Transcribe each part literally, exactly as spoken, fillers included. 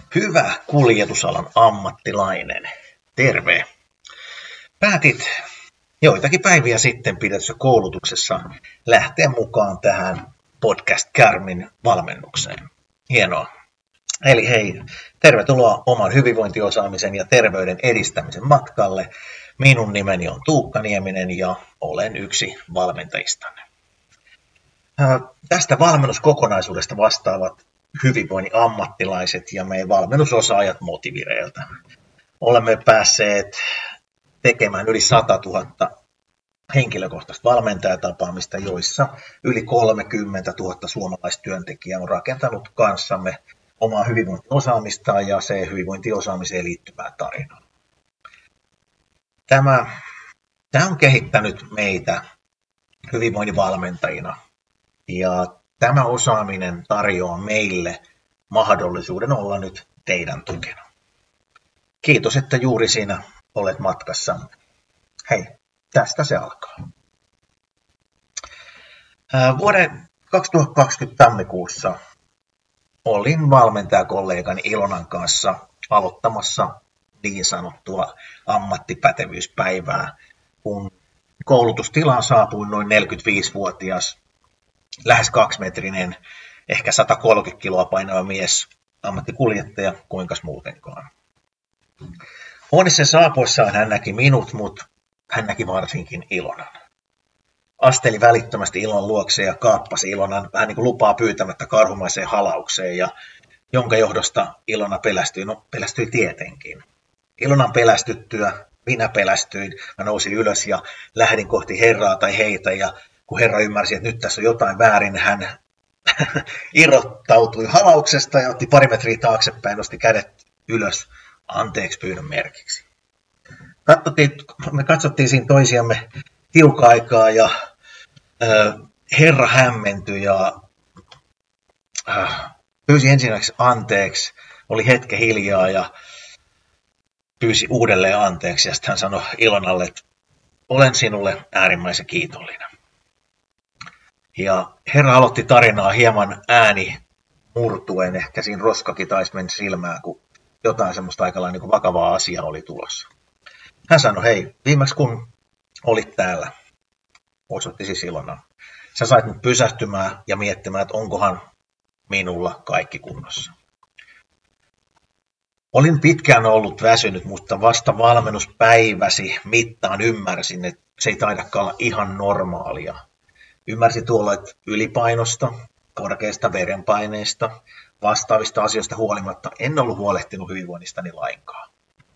Hyvä kuljetusalan ammattilainen, terve. Päätit joitakin päiviä sitten pidetyssä koulutuksessa lähteä mukaan tähän Podcast Kärmin valmennukseen. Hienoa. Eli hei, tervetuloa oman hyvinvointiosaamisen ja terveyden edistämisen matkalle. Minun nimeni on Tuukka Nieminen ja olen yksi valmentajistanne. Tästä valmennuskokonaisuudesta vastaavat hyvinvoinnin ammattilaiset ja meidän valmennusosaajat Motivireiltä. Olemme päässeet tekemään yli sata tuhatta henkilökohtaista valmentajatapaamista, joissa yli kolmekymmentätuhatta suomalaistyöntekijää on rakentanut kanssamme omaa hyvinvointiosaamistaan ja se hyvinvointiosaamiseen liittyvää tarinaa. Tämä, tämä on kehittänyt meitä hyvinvoinnin valmentajina ja tämä osaaminen tarjoaa meille mahdollisuuden olla nyt teidän tukena. Kiitos, että juuri sinä olet matkassamme. Hei, tästä se alkaa. Vuoden kaksituhattakaksikymmentä tammikuussa olin valmentajakollegani Ilonan kanssa aloittamassa niin sanottua ammattipätevyyspäivää, kun koulutustilaan saapui noin neljäkymmentäviisivuotias, lähes kaksimetrinen, ehkä sata kolmekymmentä kiloa painava mies, ammattikuljettaja, kuinkas muutenkaan. Huoneeseen saapuessaan hän näki minut, mutta hän näki varsinkin Ilonan. Asteli välittömästi Ilonan luokse ja kaappasi Ilonan vähän niin kuin lupaa pyytämättä karhumaiseen halaukseen, ja jonka johdosta Ilona pelästyi, no pelästyi tietenkin. Ilonan pelästyttyä minä pelästyin, mä nousin ylös ja lähdin kohti herraa tai heitä, ja kun herra ymmärsi, että nyt tässä on jotain väärin, hän irrottautui halauksesta ja otti pari metriä taaksepäin, nosti kädet ylös anteeksi pyynnön merkiksi. Katsottiin, me katsottiin siinä toisiamme tiukka aikaa ja äh, herra hämmentyi ja äh, pyysi ensinnäksi anteeksi, oli hetken hiljaa ja pyysi uudelleen anteeksi ja sitten hän sanoi Ilonalle, että olen sinulle äärimmäisen kiitollinen. Ja herra aloitti tarinaa hieman ääni murtuen, ehkä siinä roskakin taisi mennä silmään, kun jotain semmoista aika lailla niin vakavaa asiaa oli tulossa. Hän sanoi, hei, viimeksi kun olit täällä, osoitti siis Ilona, sä sait nyt pysähtymään ja miettimään, että onkohan minulla kaikki kunnossa. Olin pitkään ollut väsynyt, mutta vasta valmennuspäiväsi mittaan ymmärsin, että se ei taidakaan olla ihan normaalia. Ymmärsin tuolla, että ylipainosta, korkeasta verenpaineesta, vastaavista asioista huolimatta en ollut huolehtinut hyvinvoinnistani lainkaan.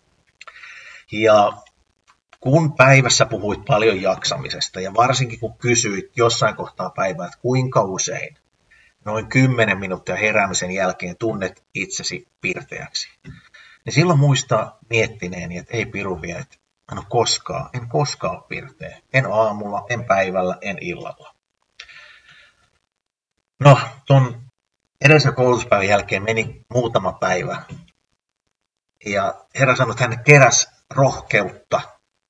Ja kun päivässä puhuit paljon jaksamisesta ja varsinkin kun kysyit jossain kohtaa päivää, että kuinka usein noin kymmenen minuuttia heräämisen jälkeen tunnet itsesi pirteäksi, niin silloin muista miettineeni, että ei piru vie, että en ole koskaan, en koskaan ole pirteä. En aamulla, en päivällä, en illalla. No, tuon edellisen koulutuspäivän jälkeen meni muutama päivä. Ja herra sanoi, että hän keräsi rohkeutta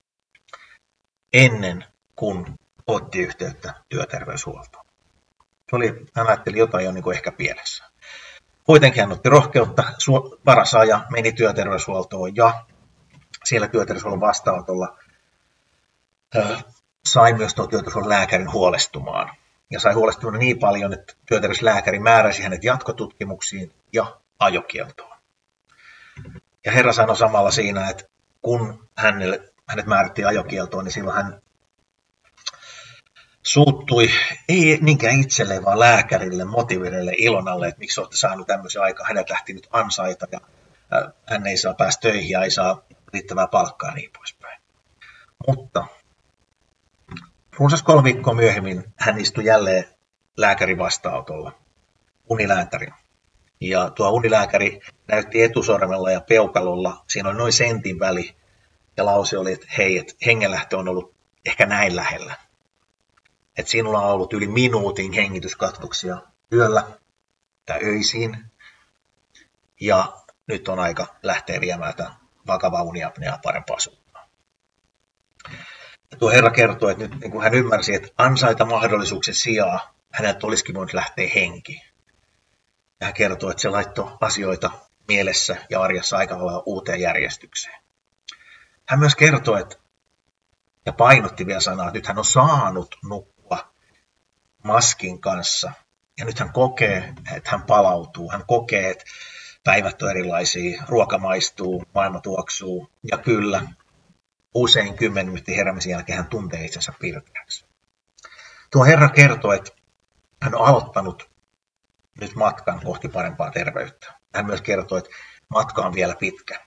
ennen kuin otti yhteyttä työterveyshuoltoon. Se oli, hän ajatteli jotain jo niin kuin ehkä pielessä. Kuitenkin hän otti rohkeutta, paras aja, meni työterveyshuoltoon ja siellä työterveyshuollon vastaanotolla äh, sai myös tuon työterveyshuollon lääkärin huolestumaan. Ja sai huolestunut niin paljon, että työterveyslääkäri määräsi hänet jatkotutkimuksiin ja ajokieltoon. Ja herra sanoi samalla siinä, että kun hänelle, hänet määrättiin ajokieltoon, niin silloin hän suuttui, ei niinkään itselleen, vaan lääkärille, Motivireille, Ilonalle, että miksi olette saanut tämmöisen aikaa, hänet lähti nyt ansaita ja hän ei saa päästä töihin ja ei saa riittävää palkkaa ja niin poispäin. Mutta runsas kolme viikkoa myöhemmin hän istui jälleen lääkärin vastaanotolla, unilääkäri. Ja tuo unilääkäri näytti etusormella ja peukalolla, siinä oli noin sentin väli, ja lause oli, että hei, että hengenlähtö on ollut ehkä näin lähellä. Että sinulla on ollut yli minuutin hengityskatkoksia yöllä tai öisiin, ja nyt on aika lähteä viemään tätä vakavaa uniapneaa parempaa suuntaan. Ja tuo herra kertoi, että nyt niin kun hän ymmärsi, että ansaita mahdollisuuksien sijaan häneltä olisikin voinut lähteä henki. Ja hän kertoi, että se laittoi asioita mielessä ja arjessa aika lailla uuteen järjestykseen. Hän myös kertoi, että, ja painotti vielä sanaa, että nyt hän on saanut nukkua maskin kanssa. Ja nyt hän kokee, että hän palautuu. Hän kokee, että päivät on erilaisia, ruoka maistuu, maailma tuoksuu. Ja kyllä, usein kymmenen minuutin heräämisen jälkeen hän tuntee itsensä pirteäksi. Tuo herra kertoi, että hän on aloittanut nyt matkan kohti parempaa terveyttä. Hän myös kertoi, että matka on vielä pitkä.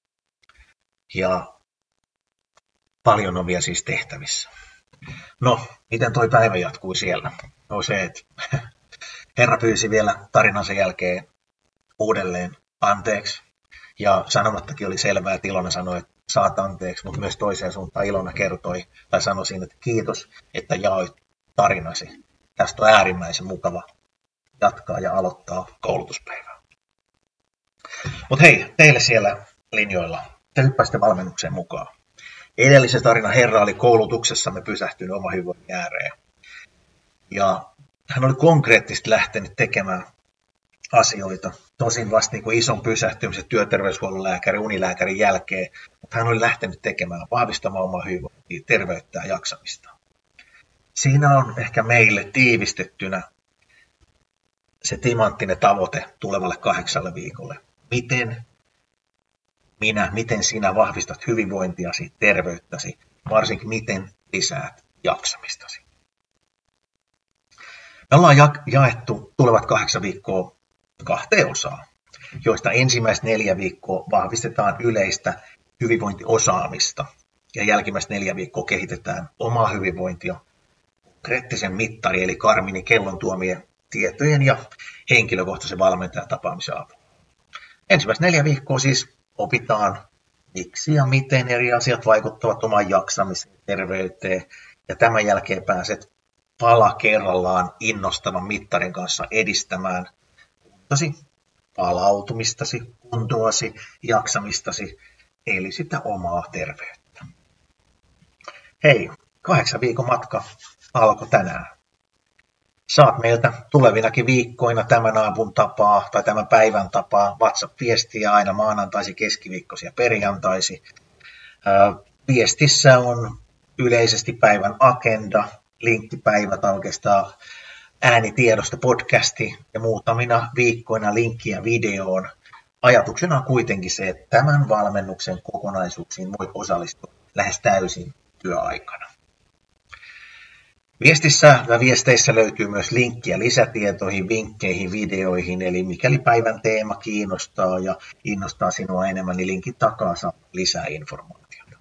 Ja paljon on vielä siis tehtävissä. No, miten toi päivä jatkui siellä? No se, että herra pyysi vielä tarinansa jälkeen uudelleen anteeksi. Ja sanomattakin oli selvää, että Ilona sanoi, että saat anteeksi, mutta myös toiseen suuntaan Ilona kertoi tai sanoi siinä, että kiitos, että jaoit tarinasi. Tästä on äärimmäisen mukava jatkaa ja aloittaa koulutuspäivää. Mutta hei, teille siellä linjoilla, te hyppäsitte valmennukseen mukaan. Edellisen tarinan herra oli koulutuksessamme pysähtynyt oma hyvinvoinnin ääreen. Ja hän oli konkreettisesti lähtenyt tekemään asioita. Tosin vasta niin kuin ison pysähtymisen työterveyshuollon lääkärin, unilääkärin jälkeen. Mutta hän oli lähtenyt tekemään, vahvistamaan omaa hyvinvointia, terveyttä ja jaksamista. Siinä on ehkä meille tiivistettynä se timanttinen tavoite tulevalle kahdeksalle viikolle. Miten minä, miten sinä vahvistat hyvinvointiasi, terveyttäsi, varsinkin miten lisäät jaksamistasi. Me ollaan jaettu tulevat kahdeksan viikkoa kahteen osaan, joista ensimmäiset neljä viikkoa vahvistetaan yleistä hyvinvointiosaamista ja jälkimmäiset neljä viikkoa kehitetään omaa hyvinvointia konkreettisen mittari eli Karminin kellon tuomien tietojen ja henkilökohtaisen valmentajan tapaamisen avulla. Ensimmäiset neljä viikkoa siis opitaan, miksi ja miten eri asiat vaikuttavat omaan jaksamiseen ja terveyteen. Ja tämän jälkeen pääset pala kerrallaan innostavan mittarin kanssa edistämään kuntasi, palautumistasi, kuntoasi, jaksamistasi, eli sitä omaa terveyttä. Hei, kahdeksan viikon matka alkoi tänään. Saat meiltä tulevinakin viikkoina tämän aamun tapaa tai tämän päivän tapaa WhatsApp-viestiä aina maanantaisi, keskiviikkosi ja perjantaisi. Viestissä on yleisesti päivän agenda, linkkipäivä tai oikeastaan äänitiedosta podcasti ja muutamina viikkoina linkkiä videoon. Ajatuksena on kuitenkin se, että tämän valmennuksen kokonaisuuksiin voi osallistua lähes täysin työaikana. Viestissä ja viesteissä löytyy myös linkkiä lisätietoihin, vinkkeihin, videoihin, eli mikäli päivän teema kiinnostaa ja innostaa sinua enemmän, niin linkin takaa saa lisää informaatiota.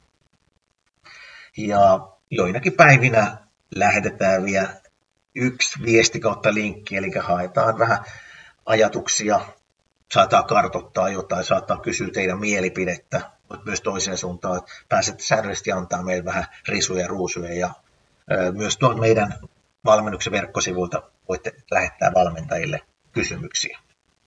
Ja joinakin päivinä lähetetään vielä yksi viesti kautta linkki, eli haetaan vähän ajatuksia, saattaa kartoittaa jotain, saattaa kysyä teidän mielipidettä, mutta myös toiseen suuntaan, että pääsette säännöllisesti antaa meille vähän risuja ja ruusuja ja myös tuolta meidän valmennuksen verkkosivuilta voitte lähettää valmentajille kysymyksiä.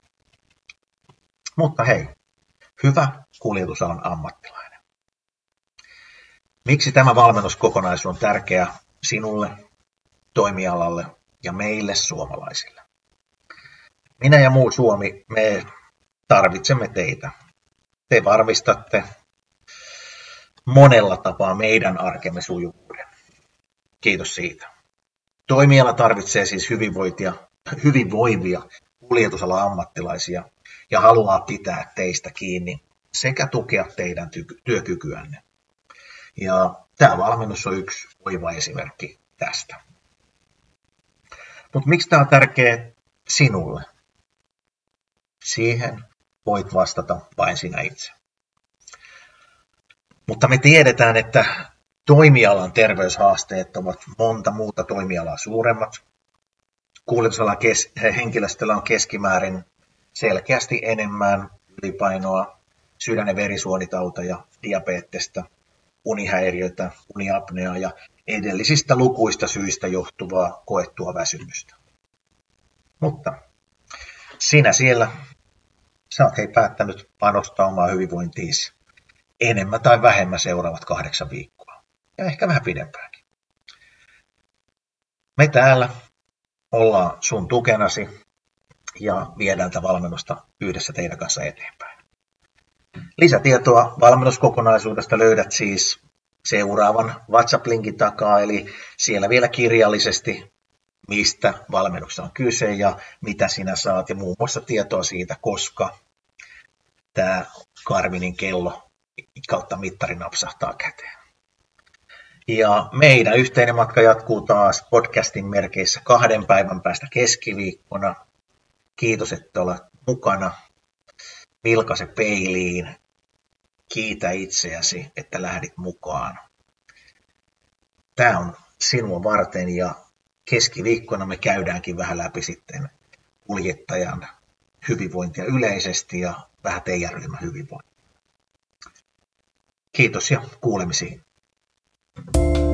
Mutta hei, hyvä kuljetusalan ammattilainen. Miksi tämä valmennuskokonaisuus on tärkeä sinulle, toimialalle ja meille suomalaisille? Minä ja muu Suomi, me tarvitsemme teitä. Te varmistatte monella tapaa meidän arkemme sujuvuuden. Kiitos siitä. Toimiala tarvitsee siis hyvinvointia, hyvinvoivia kuljetusalan ammattilaisia ja haluaa pitää teistä kiinni sekä tukea teidän ty- työkykyänne. Ja tämä valmennus on yksi oiva esimerkki tästä. Mutta miksi tämä on tärkeä sinulle? Siihen voit vastata vain sinä itse. Mutta me tiedetään, että toimialan terveyshaasteet ovat monta muuta toimialaa suuremmat. Kuljetusalan kes- henkilöstöllä on keskimäärin selkeästi enemmän ylipainoa, sydän- ja verisuonitauteja, diabetesta, unihäiriötä, uniapneaa ja edellisistä lukuista syistä johtuvaa koettua väsymystä. Mutta sinä siellä, sä oot hei päättänyt panostaa omaa hyvinvointiisi enemmän tai vähemmän seuraavat kahdeksan viikkoa. Ja ehkä vähän pidempäänkin. Me täällä ollaan sun tukenasi ja viedään tätä valmennusta yhdessä teidän kanssa eteenpäin. Lisätietoa valmennuskokonaisuudesta löydät siis seuraavan WhatsApp-linkin takaa, eli siellä vielä kirjallisesti, mistä valmennuksessa on kyse ja mitä sinä saat, ja muun muassa tietoa siitä, koska tämä Garminin kello kautta mittari napsahtaa käteen. Ja meidän yhteinen matka jatkuu taas podcastin merkeissä kahden päivän päästä keskiviikkona. Kiitos, että olet mukana. Vilkaise peiliin. Kiitä itseäsi, että lähdit mukaan. Tämä on sinua varten ja keskiviikkona me käydäänkin vähän läpi sitten kuljettajan hyvinvointia yleisesti ja vähän teidän ryhmän hyvinvointia. Kiitos ja kuulemisiin.